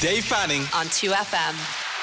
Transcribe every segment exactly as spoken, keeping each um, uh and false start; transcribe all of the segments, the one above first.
Dave Fanning on two F M.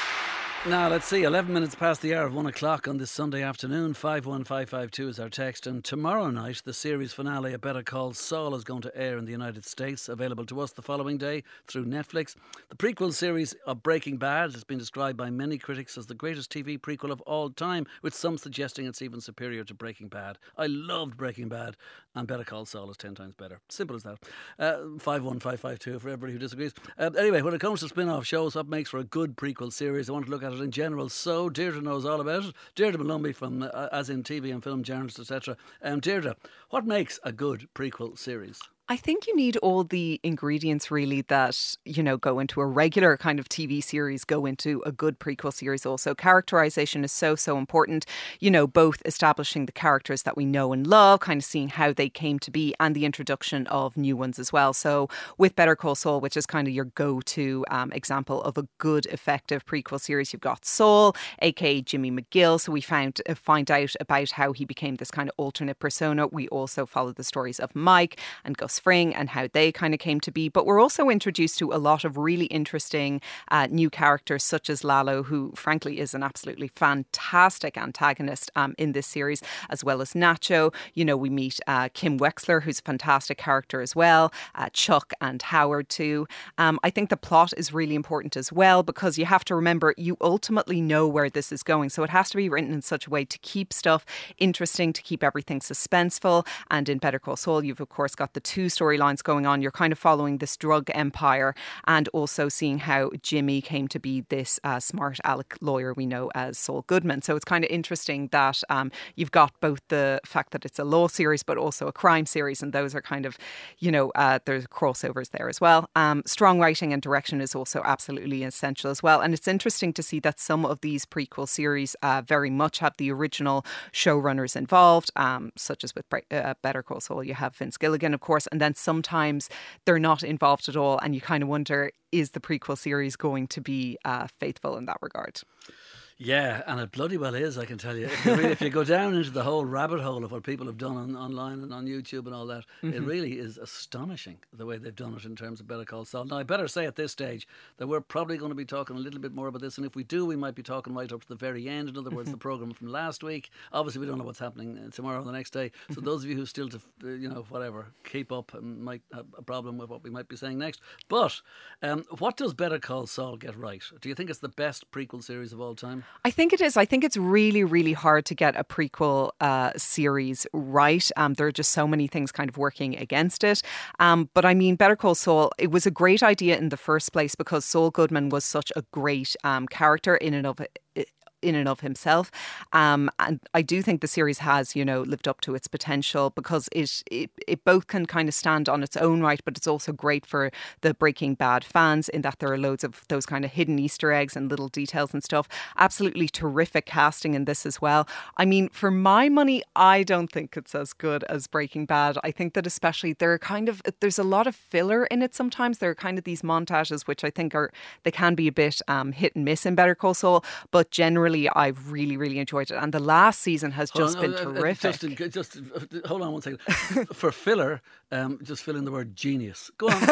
Now, let's see, eleven minutes past the hour of one o'clock on this Sunday afternoon. five one five five two is our text. And tomorrow night, the series finale of Better Call Saul is going to air in the United States, available to us the following day through Netflix. The prequel series of Breaking Bad has been described by many critics as the greatest T V prequel of all time, with some suggesting it's even superior to Breaking Bad. I loved Breaking Bad, and Better Call Saul is ten times better. Simple as that. Uh, five one five five two for everybody who disagrees. Uh, anyway, when it comes to spin-off shows, what makes for a good prequel series? I want to look at it in general. So Deirdre knows all about it. Deirdre Malumbi from uh, as in T V and film journalist, et cetera. Um, Deirdre, what makes a good prequel series? I think you need all the ingredients really that, you know, go into a regular kind of T V series, go into a good prequel series also. Characterization is so, so important. You know, both establishing the characters that we know and love, kind of seeing how they came to be, and the introduction of new ones as well. So with Better Call Saul, which is kind of your go-to um, example of a good, effective prequel series, you've got Saul, aka Jimmy McGill. So we found uh, find out about how he became this kind of alternate persona. We also follow the stories of Mike and Gus Fring and how they kind of came to be. But we're also introduced to a lot of really interesting uh, new characters, such as Lalo, who frankly is an absolutely fantastic antagonist um, in this series, as well as Nacho. You know, we meet uh, Kim Wexler, who's a fantastic character as well, uh, Chuck and Howard too. Um, I think the plot is really important as well, because you have to remember you ultimately know where this is going. So it has to be written in such a way to keep stuff interesting, to keep everything suspenseful. And in Better Call Saul, you've of course got the two storylines going on. You're kind of following this drug empire and also seeing how Jimmy came to be this uh, smart aleck lawyer we know as Saul Goodman. So it's kind of interesting that um, you've got both the fact that it's a law series but also a crime series, and those are kind of, you know, uh, there's crossovers there as well. Um, strong writing and direction is also absolutely essential as well. And it's interesting to see that some of these prequel series uh, very much have the original showrunners involved, um, such as with uh, Better Call Saul, you have Vince Gilligan, of course, and then sometimes they're not involved at all, and you kind of wonder, is the prequel series going to be uh, faithful in that regard? Yeah, and it bloody well is, I can tell you. If you, really, if you go down into the whole rabbit hole of what people have done on, online and on YouTube and all that, mm-hmm. it really is astonishing the way they've done it in terms of Better Call Saul. Now, I better say at this stage that we're probably going to be talking a little bit more about this, and if we do, we might be talking right up to the very end. In other words, the programme from last week. Obviously, we don't know what's happening tomorrow or the next day. So those of you who still, to, you know, whatever, keep up and might have a problem with what we might be saying next. But um, what does Better Call Saul get right? Do you think it's the best prequel series of all time? I think it is. I think it's really, really hard to get a prequel uh, series right. Um, there are just so many things kind of working against it. Um, but I mean, Better Call Saul, it was a great idea in the first place because Saul Goodman was such a great um, character in and of it. in and of himself. Um, and I do think the series has, you know, lived up to its potential because it, it it both can kind of stand on its own right, but it's also great for the Breaking Bad fans in that there are loads of those kind of hidden Easter eggs and little details and stuff. Absolutely terrific casting in this as well. I mean, for my money, I don't think it's as good as Breaking Bad. I think that especially there are kind of, there's a lot of filler in it sometimes. There are kind of these montages which I think are, they can be a bit um, hit and miss in Better Call Saul, but generally I've really, really enjoyed it. And the last season has just hold on, been uh, terrific. Just, just uh, hold on one second. For filler, um, just fill in the word genius. Go on.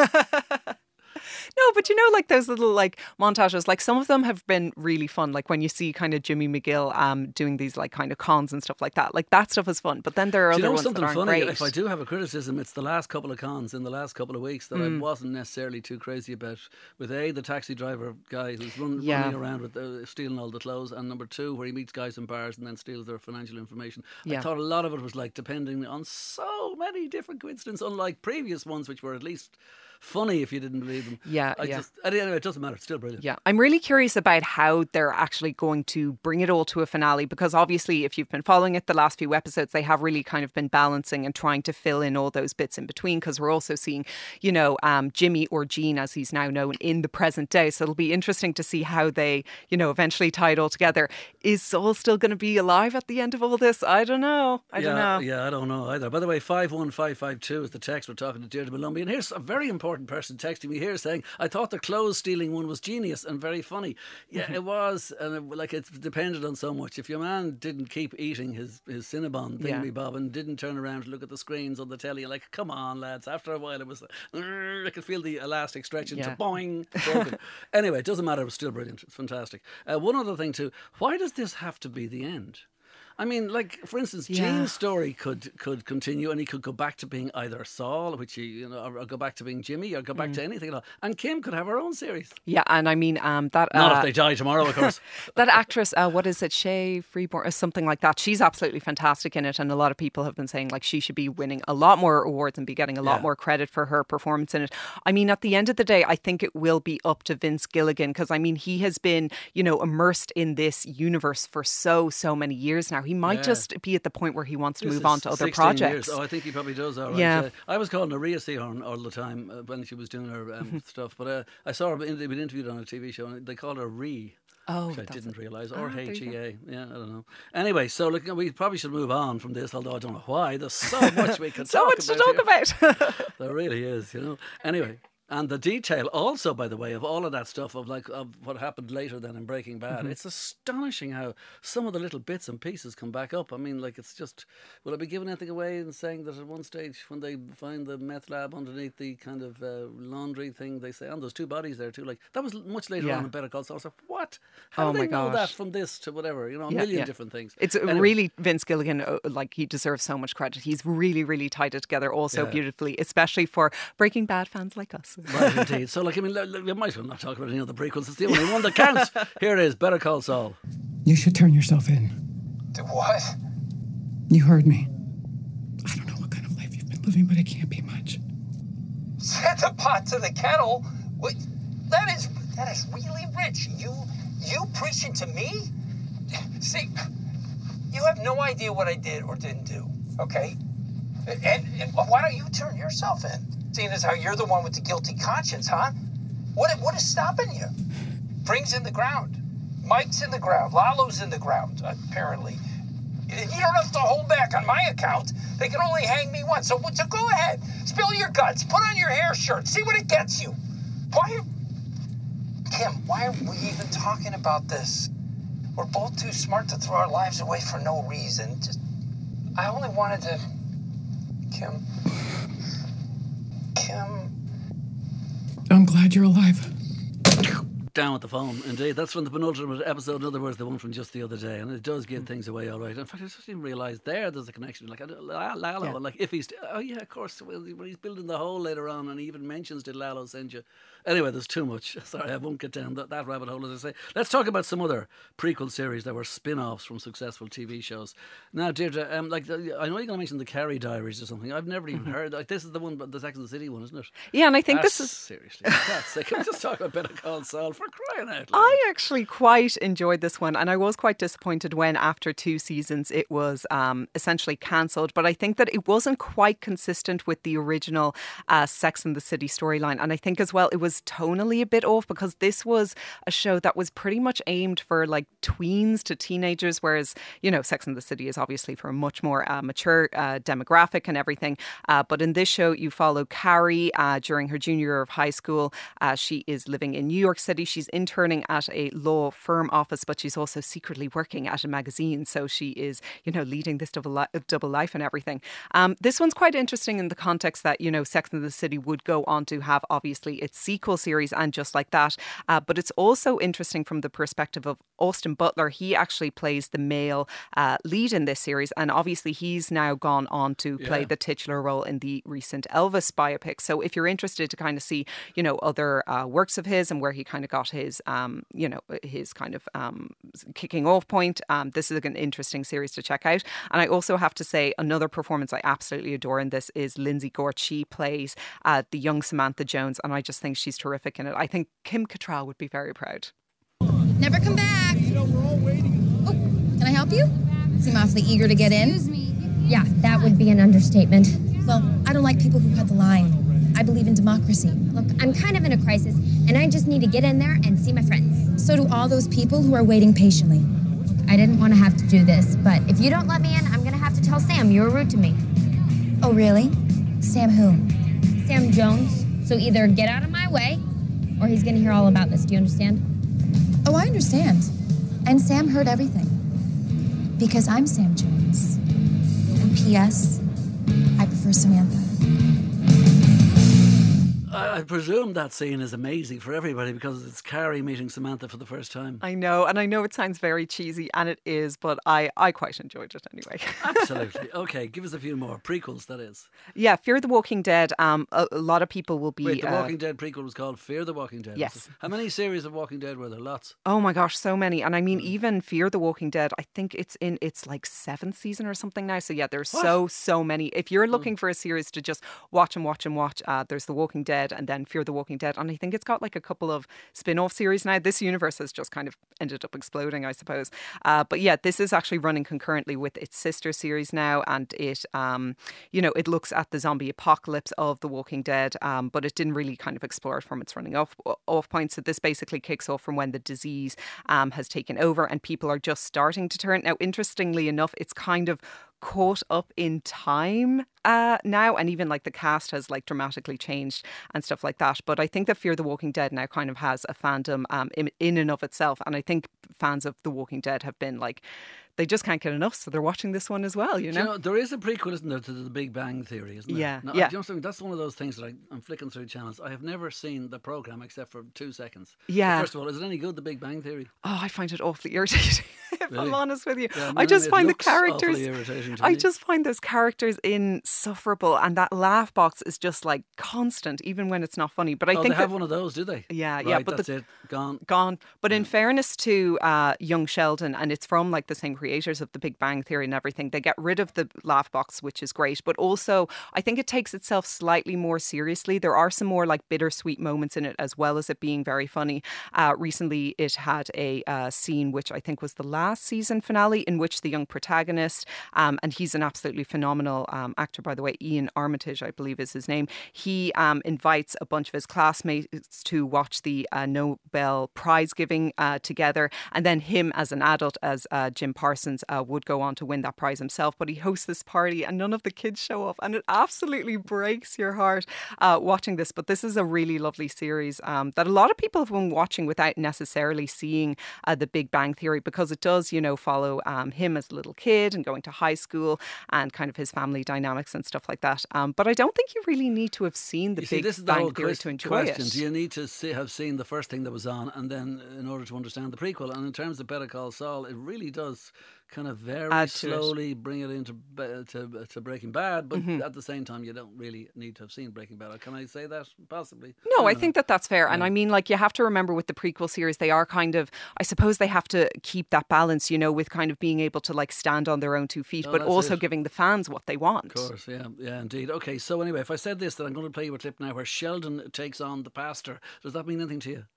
No, but you know, like those little like montages, like some of them have been really fun. Like when you see kind of Jimmy McGill um, doing these like kind of cons and stuff like that. Like that stuff is fun. But then there are do other you know ones something that aren't funny? great. If I do have a criticism, it's the last couple of cons in the last couple of weeks that mm. I wasn't necessarily too crazy about. With A, the taxi driver guy who's run, yeah. running around with uh, stealing all the clothes, and number two, where he meets guys in bars and then steals their financial information. Yeah. I thought a lot of it was like depending on so many different coincidences, unlike previous ones, which were at least funny if you didn't believe them. Yeah, I yeah. Just, anyway, it doesn't matter. It's still brilliant. Yeah, I'm really curious about how they're actually going to bring it all to a finale, because obviously if you've been following it the last few episodes, they have really kind of been balancing and trying to fill in all those bits in between, because we're also seeing, you know, um, Jimmy, or Gene as he's now known, in the present day. So it'll be interesting to see how they, you know, eventually tie it all together. Is Saul still going to be alive at the end of all this? I don't know. I yeah, don't know. Yeah, I don't know either. By the way, five one five five two is the text. We're talking to Deirdre Malumbi. And here's a very important important person texting me here saying, I thought the clothes stealing one was genius and very funny. Yeah, it was. And it, like it depended on so much. If your man didn't keep eating his, his Cinnabon thingy Yeah. bob and didn't turn around to look at the screens on the telly, you're like, come on, lads. After a while, it was, I could feel the elastic stretching to Yeah. boing. Broken. Anyway, it doesn't matter. It was still brilliant. It's fantastic. Uh, one other thing, too. Why does this have to be the end? I mean, like, for instance, Yeah. Gene's story could could continue and he could go back to being either Saul, which he, you know, or, or go back to being Jimmy, or go back Mm. to anything at all. And Kim could have her own series. Yeah, and I mean um, that. Not uh, if they die tomorrow, of course. That actress, uh, what is it, Shea Freeborn or something like that? She's absolutely fantastic in it, and a lot of people have been saying like she should be winning a lot more awards and be getting a lot Yeah. more credit for her performance in it. I mean, at the end of the day, I think it will be up to Vince Gilligan, because I mean, he has been, you know, immersed in this universe for so so many years now. He might Yeah. just be at the point where he wants to This move is on to other sixteen projects. Years. Oh, I think he probably does. All right. Yeah. Uh, I was calling her Rhea Seahorn all the time uh, when she was doing her um, stuff. But uh, I saw her in, been interviewed on a T V show, and they called her Ree. Oh, which I that's didn't it. realise, or Ah, there H you E go. A. Yeah, I don't know. Anyway, so look, we probably should move on from this, although I don't know why. There's so much we could So talk much to about. talk here. about. There really is, you know. Anyway, and the detail also, by the way, of all of that stuff of like of what happened later then in Breaking Bad. Mm-hmm. It's astonishing how some of the little bits and pieces come back up. I mean, like it's just, will I be giving anything away in saying that at one stage when they find the meth lab underneath the kind of uh, laundry thing, they say, and there's two bodies there too. Like that was much later Yeah. on in Better Call Saul. I was like, what? How Oh do they my know that gosh. from this to whatever? You know, a Yeah, million yeah. different things. It's uh, Anyway. really Vince Gilligan, uh, like he deserves so much credit. He's really, really tied it together all so Yeah. beautifully, especially for Breaking Bad fans like us. Right, indeed. So, like, I mean, l- l- we might as well not talk about any of the prequels. It's the only one that counts. Here it is, Better Call Saul. You should turn yourself in. Do what? You heard me. I don't know what kind of life you've been living, but it can't be much. Set the pot to the kettle? What? That is that is really rich. You you preaching to me? See, you have no idea what I did or didn't do, okay? And, and why don't you turn yourself in? Seeing as how you're the one with the guilty conscience, huh? What what is stopping you? Bring's in the ground. Mike's in the ground. Lalo's in the ground, apparently. You don't have to hold back on my account. They can only hang me once. So, so go ahead. Spill your guts. Put on your hair shirt. See what it gets you. Why are... Kim, why are we even talking about this? We're both too smart to throw our lives away for no reason. Just... I only wanted to... Kim... Kim... I'm glad you're alive. Down with the phone, indeed. That's from the penultimate episode. In other words, the one from just the other day, and it does give things away all right. In fact, I just didn't realise there there's a connection. Like I don't- La- Lalo, Yeah. like if he's oh yeah, of course. Well, when he's building the hole later on, and he even mentions did Lalo send you? Anyway, there's too much. Sorry, I won't get down that, that rabbit hole, as I say. Let's talk about some other prequel series that were spin-offs from successful T V shows. Now, Deirdre, um, like the, I know you're going to mention the Carrie Diaries or something. I've never even heard. Like this is the one, the Sex and the City one, isn't it? Yeah, and I think That's- this is. seriously. That's like, can we just talk about Better Call Saul for crying out loud? I actually quite enjoyed this one, and I was quite disappointed when, after two seasons, it was um, essentially cancelled. But I think that it wasn't quite consistent with the original uh, Sex and the City storyline, and I think as well it was tonally a bit off, because this was a show that was pretty much aimed for like tweens to teenagers, whereas you know Sex and the City is obviously for a much more uh, mature uh, demographic and everything. Uh, but in this show, you follow Carrie uh, during her junior year of high school. Uh, she is living in New York City. She's interning at a law firm office, but she's also secretly working at a magazine. So she is, you know, leading this double, li- double life and everything. Um, this one's quite interesting in the context that, you know, Sex and the City would go on to have obviously its sequel series and just like that. Uh, but it's also interesting from the perspective of Austin Butler. He actually plays the male uh, lead in this series. And obviously he's now gone on to play Yeah. the titular role in the recent Elvis biopic. So if you're interested to kind of see, you know, other uh, works of his and where he kind of got his, um, you know, his kind of um, kicking off point, um, this is an interesting series to check out. And I also have to say another performance I absolutely adore in this is Lindsay Gort. She plays uh, the young Samantha Jones, and I just think she's terrific in it. I think Kim Cattrall would be very proud. Never come back. Oh, can I help you? Seem awfully eager to get in. Excuse me. Yeah, that would be an understatement. Well, I don't like people who cut the line. I believe in democracy. Look, I'm kind of in a crisis, and I just need to get in there and see my friends. So do all those people who are waiting patiently. I didn't want to have to do this, but if you don't let me in, I'm going to have to tell Sam you were rude to me. Oh, really? Sam who? Sam Jones. So either get out of my way, or he's gonna hear all about this. Do you understand? Oh, I understand. And Sam heard everything. Because I'm Sam Jones. And P S, I prefer Samantha. I, I presume that scene is amazing for everybody because it's Carrie meeting Samantha for the first time. I know, and I know it sounds very cheesy, and it is, but I, I quite enjoyed it anyway. Absolutely. Okay, give us a few more. Prequels, that is. Yeah, Fear the Walking Dead, um, a, a lot of people will be... Wait, The uh, Walking Dead prequel was called Fear the Walking Dead. Yes. How many series of Walking Dead were there? Lots. Oh my gosh, so many. And I mean, even Fear the Walking Dead, I think it's in its like seventh season or something now. So yeah, there's What? so, so many. If you're looking for a series to just watch and watch and watch, uh, there's The Walking Dead and then Fear the Walking Dead. And I think it's got like a couple of spin-off series now. This universe has just kind of ended up exploding, I suppose. Uh, but yeah, this is actually running concurrently with its sister series now. And it, um, you know, it looks at the zombie apocalypse of The Walking Dead, um, but it didn't really kind of explore it from its running off, off point. So this basically kicks off from when the disease um, has taken over and people are just starting to turn. Now, interestingly enough, it's kind of caught up in time uh, now, and even like the cast has like dramatically changed and stuff like that. But I think that Fear the Walking Dead now kind of has a fandom um, in, in and of itself, and I think fans of The Walking Dead have been like, they just can't get enough, so they're watching this one as well, you know? Do you know, there is a prequel, isn't there, to The Big Bang Theory, isn't there? Yeah, Now, yeah. Do you know something? That's one of those things that I, I'm flicking through channels. I have never seen the programme except for two seconds. Yeah. But first of all, is it any good, The Big Bang Theory? Oh, I find it awfully irritating, if Really? I'm honest with you. Yeah, I just it find the looks awfully characters... irritating to I me. just find those characters insufferable, and that laugh box is just like constant, even when it's not funny. But I oh, think they have that, one of those, do they? Yeah, right, yeah, but that's the- it. Gone. gone. But in fairness to uh, Young Sheldon, and it's from like the same creators of The Big Bang Theory and everything, they get rid of the laugh box, which is great. But also, I think it takes itself slightly more seriously. There are some more like bittersweet moments in it, as well as it being very funny. Uh, recently, it had a uh, scene, which I think was the last season finale, in which the young protagonist, um, and he's an absolutely phenomenal um, actor, by the way, Ian Armitage, I believe is his name. He um, invites a bunch of his classmates to watch the uh, Nobel Prize giving uh, together, and then him as an adult, as uh, Jim Parsons, uh, would go on to win that prize himself. But he hosts this party, and none of the kids show up, and it absolutely breaks your heart uh, watching this. But this is a really lovely series um, that a lot of people have been watching without necessarily seeing uh, The Big Bang Theory, because it does, you know, follow um, him as a little kid and going to high school and kind of his family dynamics and stuff like that. Um, but I don't think you really need to have seen The You see, Big this is the Bang whole Theory quest- to enjoy question. it. Do you need to see, have seen the first thing that was on, and then in order to understand the prequel? And in terms of Better Call Saul, it really does kind of very Add to it. slowly bring it into Be- to, to Breaking Bad, but Mm-hmm. at the same time, you don't really need to have seen Breaking Bad. Can I say that? Possibly. No, I don't know. think that that's fair. And I mean, like, you have to remember with the prequel series, they are kind of, I suppose they have to keep that balance, you know, with kind of being able to like stand on their own two feet, Oh, but that's also it. giving the fans what they want. Of course, yeah, yeah, indeed. Okay, so anyway, if I said this, that I'm going to play you a clip now where Sheldon takes on the pastor, does that mean anything to you?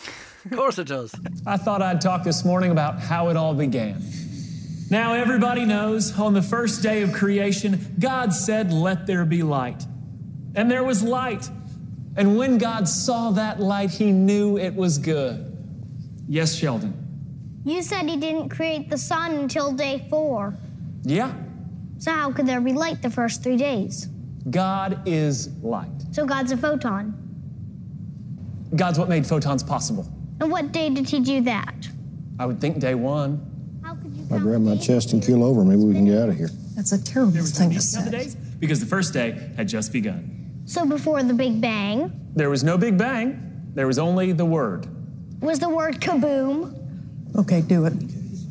Of course it does. I thought I'd talk this morning about how it all began. Now, everybody knows on the first day of creation, God said, "Let there be light." And there was light. And when God saw that light, he knew it was good. Yes, Sheldon. You said he didn't create the sun until day four. Yeah, So how could there be light the first three days? God is light. So God's a photon. God's what made photons possible. And what day did he do that? I would think day one. How could you I count grab my days? chest and keel over. Maybe we can get out of here. That's a terrible There was thing no to need to count the say. days because the first day had just begun. So before the Big Bang, There was no Big Bang. There was only the Word. was the word kaboom? Okay, do it.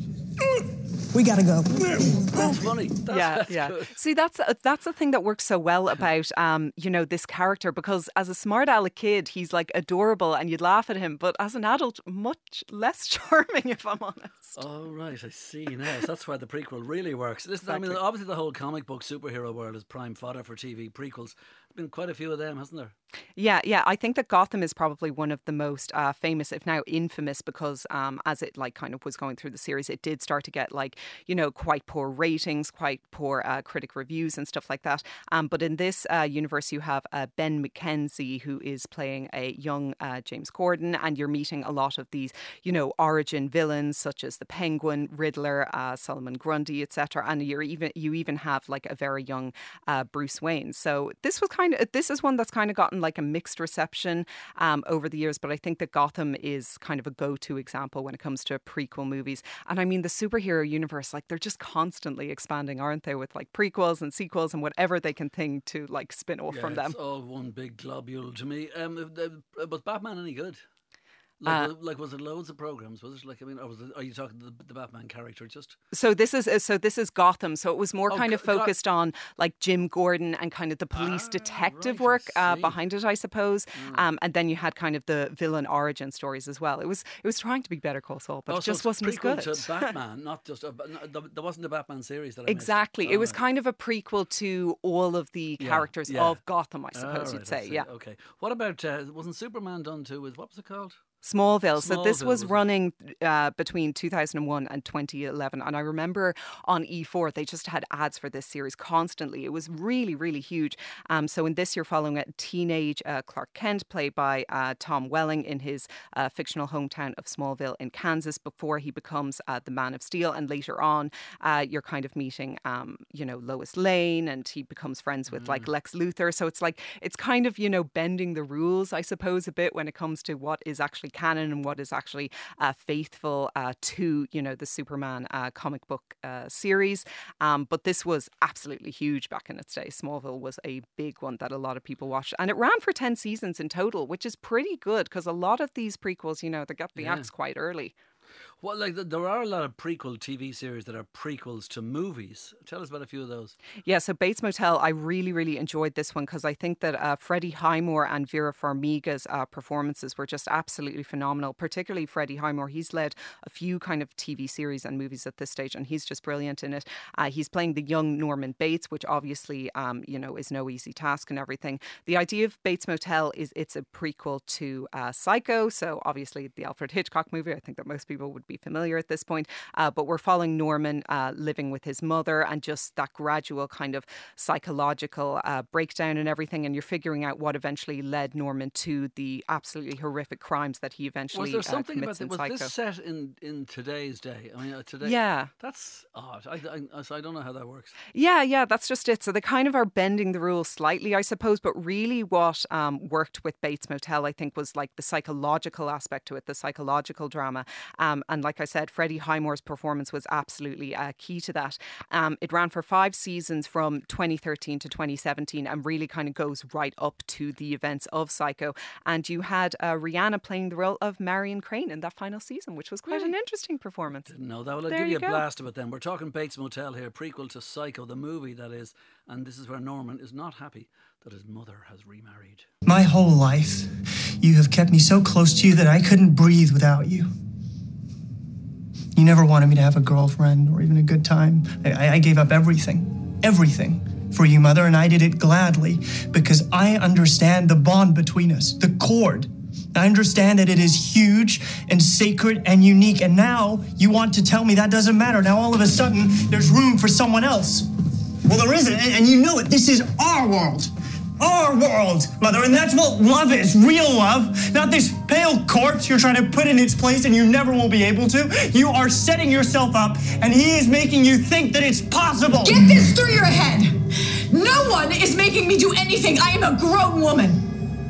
We gotta go. That's funny. That's, yeah, that's yeah. good. See, that's uh, that's the thing that works so well about um, you know, this character, because as a smart aleck kid, he's like adorable and you'd laugh at him, but as an adult, much less charming, if I'm honest. Oh, right, I see now. So that's why the prequel really works. Listen, I mean, Exactly. obviously the whole comic book superhero world is prime fodder for T V prequels. There's been quite a few of them, hasn't there? Yeah, yeah. I think that Gotham is probably one of the most uh, famous, if now infamous, because um, as it like kind of was going through the series, it did start to get like, you know, quite poor ratings, quite poor uh, critic reviews and stuff like that. Um, but in this uh, universe, you have uh, Ben McKenzie, who is playing a young uh, James Gordon, and you're meeting a lot of these, you know, origin villains such as the Penguin, Riddler, uh, Solomon Grundy, et cetera. And you're even you even have like a very young uh, Bruce Wayne. So this was kind kind of this is one that's kind of gotten like a mixed reception um, over the years, but I think that Gotham is kind of a go-to example when it comes to prequel movies. And I mean, the superhero universe, like they're just constantly expanding, aren't they, with like prequels and sequels and whatever they can think to like spin off yeah, from them. It's all one big globule to me. Um, uh, was Batman any good? Like, uh, like was it loads of programs? Was it like I mean, or was it, are you talking the, the Batman character just? So this is so this is Gotham. So it was more oh, kind of focused God. on like Jim Gordon and kind of the police ah, detective right, work uh, behind it, I suppose. Mm. Um, and then you had kind of the villain origin stories as well. It was it was trying to be Better Call Saul, but oh, it just so wasn't as good. To Batman, not just a, not, there wasn't a Batman series that I exactly. missed. It oh, was right. kind of a prequel to all of the yeah, characters yeah. of Gotham, I suppose oh, you'd right, say. I Yeah. Okay. What about uh, wasn't Superman done too? With what was it called? Smallville. So Smallville, this was, was running uh, between two thousand one and twenty eleven. And I remember on E four, they just had ads for this series constantly. It was really, really huge. Um, so in this, you're following a teenage uh, Clark Kent, played by uh, Tom Welling, in his uh, fictional hometown of Smallville in Kansas, before he becomes uh, the Man of Steel. And later on, uh, you're kind of meeting, um, you know, Lois Lane, and he becomes friends with mm. like Lex Luthor. So it's like, it's kind of, you know, bending the rules, I suppose, a bit when it comes to what is actually canon and what is actually uh, faithful uh, to, you know, the Superman uh, comic book uh, series. Um, but this was absolutely huge back in its day. Smallville was a big one that a lot of people watched. And it ran for ten seasons in total, which is pretty good because a lot of these prequels, you know, they get the yeah. axe quite early. Well, like there are a lot of prequel T V series that are prequels to movies. Tell us about a few of those. Yeah, so Bates Motel, I really, really enjoyed this one because I think that uh, Freddie Highmore and Vera Farmiga's uh, performances were just absolutely phenomenal, particularly Freddie Highmore. He's led a few kind of T V series and movies at this stage, and he's just brilliant in it. Uh, he's playing the young Norman Bates, which obviously, um, you know, is no easy task and everything. The idea of Bates Motel is it's a prequel to uh, Psycho, so obviously the Alfred Hitchcock movie. I think that most people would be familiar at this point, uh, but we're following Norman uh, living with his mother and just that gradual kind of psychological uh, breakdown and everything, and you're figuring out what eventually led Norman to the absolutely horrific crimes that he eventually was there something uh, commits about in the, was Psycho. this set in, in today's day? I mean, uh, today. Yeah, that's odd. I, I, so I don't know how that works. Yeah, yeah, that's just it. So they kind of are bending the rules slightly, I suppose, but really what um, worked with Bates Motel, I think, was like the psychological aspect to it, the psychological drama, um, and like I said, Freddie Highmore's performance was absolutely uh, key to that. Um, it ran for five seasons from twenty thirteen to twenty seventeen and really kind of goes right up to the events of Psycho. And you had uh, Rihanna playing the role of Marion Crane in that final season, which was quite really? an interesting performance. Didn't know that. Well, I'll there give you, you a go. blast of it then. We're talking Bates Motel here, prequel to Psycho, the movie that is, and this is where Norman is not happy that his mother has remarried. My whole life, you have kept me so close to you that I couldn't breathe without you. You never wanted me to have a girlfriend or even a good time. I, I gave up everything, everything for you, Mother, and I did it gladly because I understand the bond between us, the cord. I understand that it is huge and sacred and unique, and now you want to tell me that doesn't matter. Now all of a sudden, there's room for someone else. Well, there isn't, and you know it. This is our world. Our world, Mother, and that's what love is, real love, not this pale corpse you're trying to put in its place and you never will be able to. You are setting yourself up, and he is making you think that it's possible. Get this through your head. No one is making me do anything. I am a grown woman.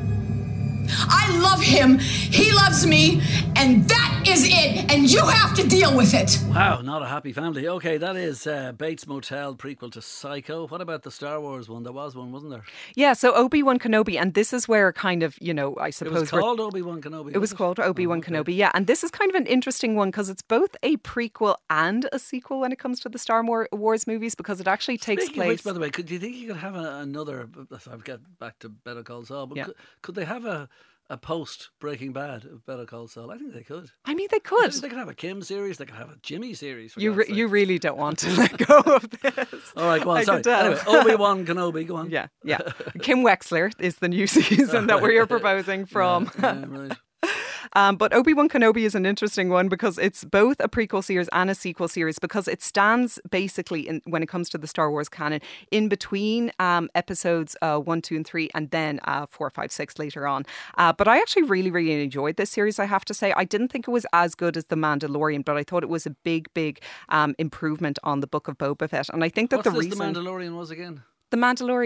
I love him, he loves me, and that is it, and you have to deal with it. Wow, not a happy family. Okay, that is uh, Bates Motel, prequel to Psycho. What about the Star Wars one? There was one, wasn't there? Yeah, so Obi-Wan Kenobi, and this is where kind of, you know, I suppose... It was called Obi-Wan Kenobi. It was, was it? called Obi-Wan oh, okay. Kenobi, yeah, and this is kind of an interesting one because it's both a prequel and a sequel when it comes to the Star Wars movies, because it actually takes Speaking place... Of which, by the way, could, do you think you could have a, another... I'll get back to Better Call Saul, but yeah. could, could they have a... a post Breaking Bad of Better Call Saul? I think they could. I mean, they could. They could have a Kim series. They could have a Jimmy series. You re- you really don't want to let go of this. All right, go on. I sorry. Anyway, Obi-Wan Kenobi, go on. Yeah, yeah. Kim Wexler is the new season that we're proposing from. Yeah, yeah, right. Um, but Obi-Wan Kenobi is an interesting one because it's both a prequel series and a sequel series, because it stands basically, in, when it comes to the Star Wars canon, in between um, episodes uh, one, two and three, and then uh, four, five, six later on. Uh, but I actually really, really enjoyed this series, I have to say. I didn't think it was as good as The Mandalorian, but I thought it was a big, big um, improvement on the Book of Boba Fett. And I think that What's the this reason... The Mandalorian was again? The Mandalorian.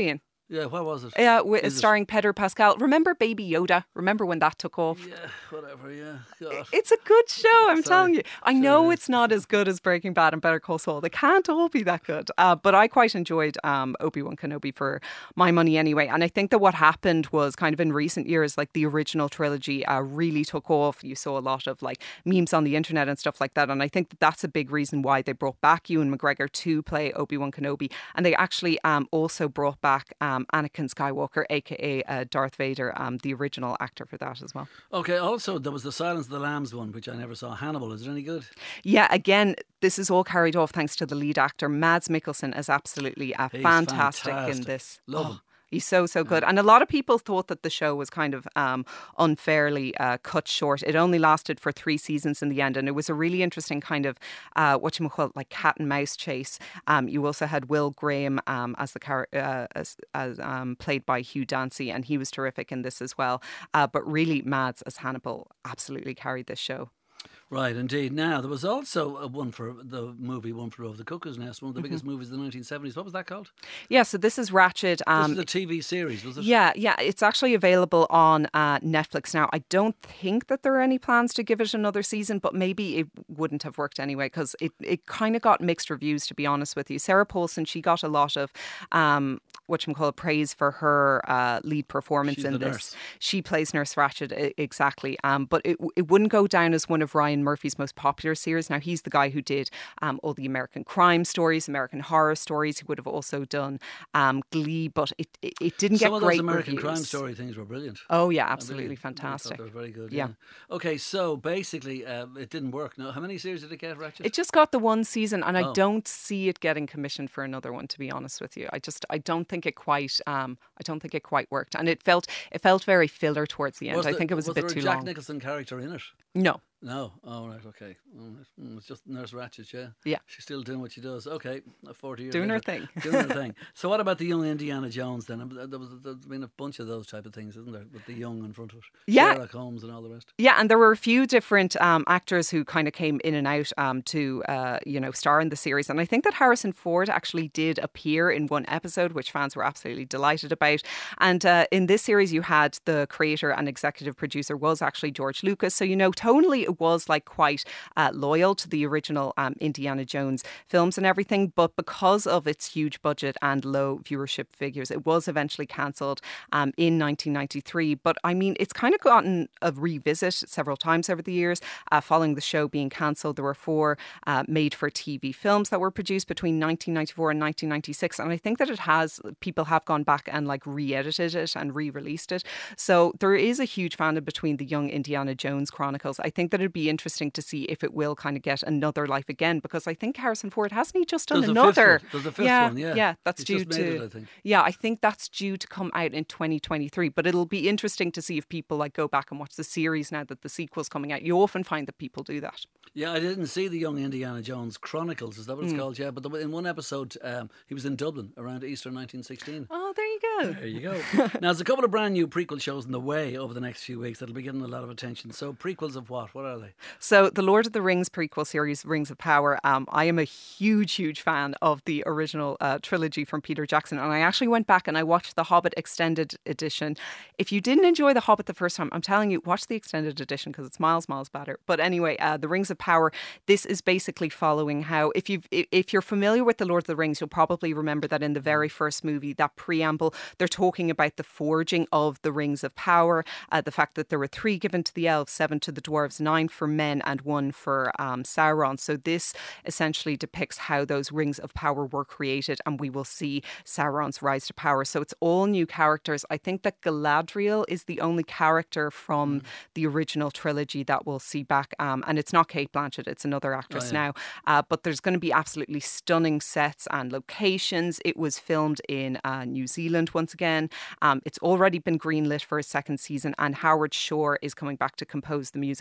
Yeah, what was it? Yeah, uh, Is starring it? Pedro Pascal. Remember Baby Yoda? Remember when that took off? Yeah, whatever, yeah. God. It's a good show, I'm Sorry. telling you. I Sure know it it's not as good as Breaking Bad and Better Call Saul. They can't all be that good. Uh, but I quite enjoyed um, Obi-Wan Kenobi for my money anyway. And I think that what happened was kind of in recent years, like the original trilogy uh, really took off. You saw a lot of like memes on the internet and stuff like that. And I think that that's a big reason why they brought back Ewan McGregor to play Obi-Wan Kenobi. And they actually um, also brought back um, Anakin Skywalker. Walker, aka uh, Darth Vader, um, the original actor for that as well. Okay, also there was the Silence of the Lambs one, which I never saw. Hannibal, is it any good? Yeah, again, this is all carried off thanks to the lead actor. Mads Mikkelsen is absolutely uh, fantastic, fantastic in this. Love oh. him. He's so, so good. And a lot of people thought that the show was kind of um, unfairly uh, cut short. It only lasted for three seasons in the end. And it was a really interesting kind of, uh, whatchamacallit, like cat and mouse chase. Um, you also had Will Graham um, as the car- uh, as, as um, played by Hugh Dancy. And he was terrific in this as well. Uh, but really, Mads as Hannibal absolutely carried this show. Right, indeed. Now, there was also a one for the movie One Flew Over the Cuckoo's Nest, one of the Mm-hmm. biggest movies of the nineteen seventies. What was that called? Yeah, so this is Ratched. Um, this is a T V series, was it? Yeah, yeah. It's actually available on uh, Netflix now. I don't think that there are any plans to give it another season, but maybe it wouldn't have worked anyway because it, it kind of got mixed reviews, to be honest with you. Sarah Paulson, she got a lot of um, whatchamacallit praise for her uh, lead performance She's in the this. nurse. She plays Nurse Ratched, exactly. Um, but it, it wouldn't go down as one of Ryan Murphy's most popular series. Now, he's the guy who did um, all the American crime stories, American horror stories. He would have also done um, Glee, but it, it, it didn't Some get of great those American reviews. crime story things were brilliant. Oh, yeah, I absolutely really- fantastic. I thought they were very good. Yeah. Yeah. Okay, so basically, uh, it didn't work. No, how many series did it get, Ratched? It just got the one season, and I Oh. don't see it getting commissioned for another one. To be honest with you, I just I don't think it quite um I don't think it quite worked, and it felt it felt very filler towards the end. Was I the- think it was, a bit there too Jack long. Nicholson character in it? No. No. Oh, right, okay. All right. Mm, it's just Nurse Ratched, yeah? Yeah. She's still doing what she does. Okay, forty years Doing her later. thing. Doing her thing. So what about the young Indiana Jones then? There was, there's been a bunch of those type of things, isn't there? With the young in front of it. Yeah. Sherlock Holmes and all the rest. Yeah, and there were a few different um, actors who kind of came in and out um, to, uh, you know, star in the series. And I think that Harrison Ford actually did appear in one episode, which fans were absolutely delighted about. And uh, in this series, you had the creator and executive producer was actually George Lucas. So, you know, tonally, it was like quite uh, loyal to the original um, Indiana Jones films and everything. But because of its huge budget and low viewership figures, it was eventually cancelled um, in nineteen ninety-three. But I mean, it's kind of gotten a revisit several times over the years. Uh, following the show being cancelled, there were four uh, made-for-T V films that were produced between nineteen ninety-four and nineteen ninety-six. And I think that it has, people have gone back and like re-edited it and re-released it. So there is a huge fandom between the young Indiana Jones Chronicles. I think that it'd be interesting to see if it will kind of get another life again, because I think Harrison Ford, hasn't he just done There's a fifth another? one. There's a fifth yeah, one, yeah. Yeah, that's He's due just made to, it, I think. yeah, I think that's due to come out in twenty twenty-three. But it'll be interesting to see if people like go back and watch the series now that the sequel's coming out. You often find that people do that. Yeah, I didn't see the young Indiana Jones Chronicles. Is that what it's Mm. called? Yeah, but the, in one episode, um, he was in Dublin around Easter nineteen sixteen. Oh, there you go. There you go. Now, there's a couple of brand new prequel shows in the way over the next few weeks that'll be getting a lot of attention. So, prequels of what? What are they? So, the Lord of the Rings prequel series, Rings of Power, um, I am a huge, huge fan of the original uh, trilogy from Peter Jackson. And I actually went back and I watched The Hobbit Extended Edition. If you didn't enjoy The Hobbit the first time, I'm telling you, watch the Extended Edition because it's miles, miles better. But anyway, uh, The Rings of Power, this is basically following how, if, you've, if you're familiar with The Lord of the Rings, you'll probably remember that in the very first movie, that preamble, they're talking about the forging of the Rings of Power, uh, the fact that there were three given to the elves, seven to the dwarves, nine for men, and one for um, Sauron. So this essentially depicts how those Rings of Power were created, and we will see Sauron's rise to power. So it's all new characters. I think that Galadriel is the only character from mm. the original trilogy that we'll see back, um, and it's not Cate Blanchett, it's another actress oh, yeah. now. Uh, but there's going to be absolutely stunning sets and locations. It was filmed in uh, New Zealand once again. Um, it's already been greenlit for a second season, and Howard Shore is coming back to compose the music, and he did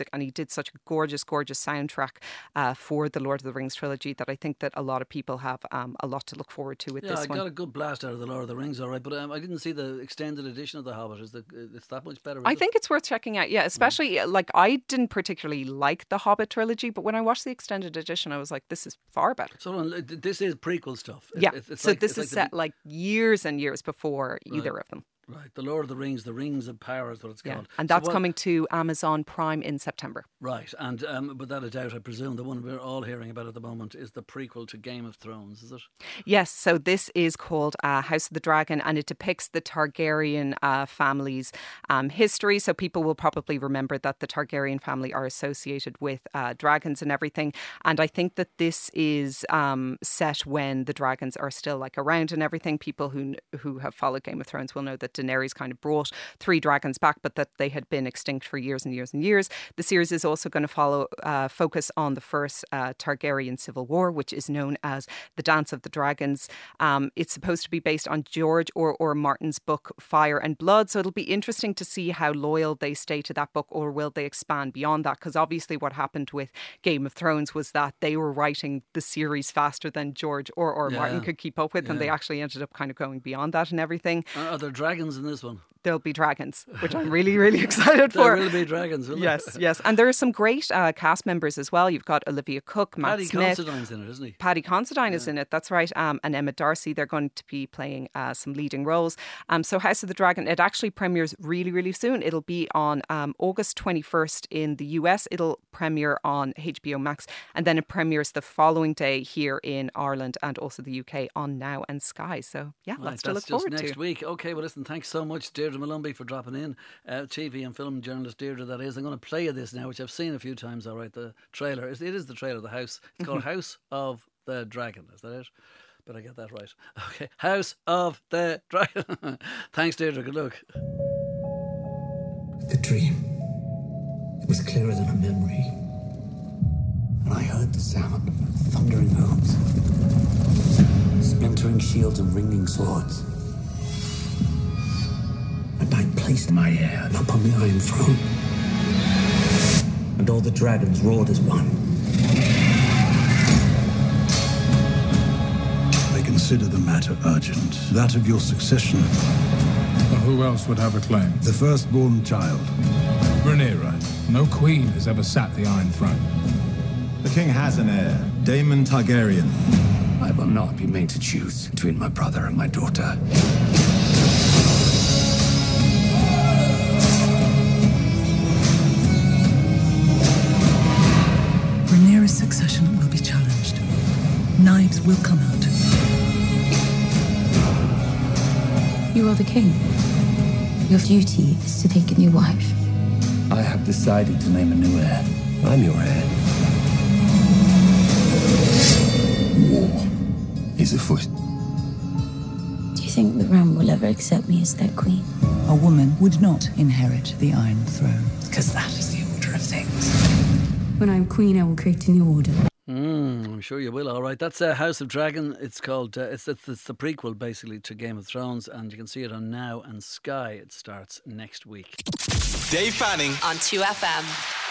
did such a gorgeous, gorgeous soundtrack uh, for the Lord of the Rings trilogy that I think that a lot of people have um, a lot to look forward to with yeah, this I one. Yeah, I got a good blast out of the Lord of the Rings, all right, but um, I didn't see the extended edition of The Hobbit. Is the it's that much better? I it? think it's worth checking out. Yeah, especially mm. like I didn't particularly like the Hobbit trilogy, but when I watched the extended edition, I was like, this is far better. So this is prequel stuff. Yeah, it's, it's so like, this it's is like set the... like years and years before right. either of them. Right, The Lord of the Rings, The Rings of Power is what it's yeah. called. And that's so what, coming to Amazon Prime in September. Right, and um, without a doubt, I presume the one we're all hearing about at the moment is the prequel to Game of Thrones, is it? Yes, so this is called uh, House of the Dragon, and it depicts the Targaryen uh, family's um, history. So people will probably remember that the Targaryen family are associated with uh, dragons and everything. And I think that this is um, set when the dragons are still like around and everything. People who who have followed Game of Thrones will know that Daenerys kind of brought three dragons back, but that they had been extinct for years and years and years. The series is also going to follow uh, focus on the first uh, Targaryen civil war, which is known as the Dance of the Dragons. Um, it's supposed to be based on George R R. Martin's book Fire and Blood, so it'll be interesting to see how loyal they stay to that book, or will they expand beyond that? Because obviously what happened with Game of Thrones was that they were writing the series faster than George R R. Yeah. Martin could keep up with, yeah. and they actually ended up kind of going beyond that and everything. Are, are there dragons in this one? There'll be dragons, which I'm really, really excited for. There will be dragons, will yes, there? yes. And there are some great uh, cast members as well. You've got Olivia Cook, Matt Paddy Smith. Considine's in it, isn't he? Paddy Considine yeah. is in it, that's right. Um, and Emma Darcy, they're going to be playing uh, some leading roles. Um, so House of the Dragon, it actually premieres really, really soon. It'll be on um, August twenty-first in the U S. It'll premiere on H B O Max. And then it premieres the following day here in Ireland and also the U K on Now and Sky. So, yeah, right, lots to look that's just forward next to. week. OK, well, listen, thanks so much, Deirdre Malumbi, for dropping in. Uh, T V and film journalist Deirdre, that is. I'm going to play you this now, which I've seen a few times, all right, the trailer. It is the trailer of the house. It's called House of the Dragon, is that it? But I get that right. OK, House of the Dragon. Thanks, Deirdre. Good luck. The dream. It was clearer than a memory. And I heard the sound of thundering hooves, splintering shields and ringing swords. And I placed my heir upon the Iron Throne. And all the dragons roared as one. I consider the matter urgent. That of your succession. Well, who else would have a claim? The firstborn child. Rhaenyra. No queen has ever sat the Iron Throne. The king has an heir, Daemon Targaryen. I will not be made to choose between my brother and my daughter. Rhaenyra's succession will be challenged. Knives will come out. You are the king. Your duty is to take a new wife. I have decided to name a new heir. I'm your heir. War is afoot. Do you think the Ram will ever accept me as their queen? A woman would not inherit the Iron Throne, because that is the order of things. When I'm queen, I will create a new order. Mm, I'm sure you will. All right, that's uh, House of Dragon. It's called. Uh, it's, it's it's the prequel basically to Game of Thrones, and you can see it on Now and Sky. It starts next week. Dave Fanning on two F M.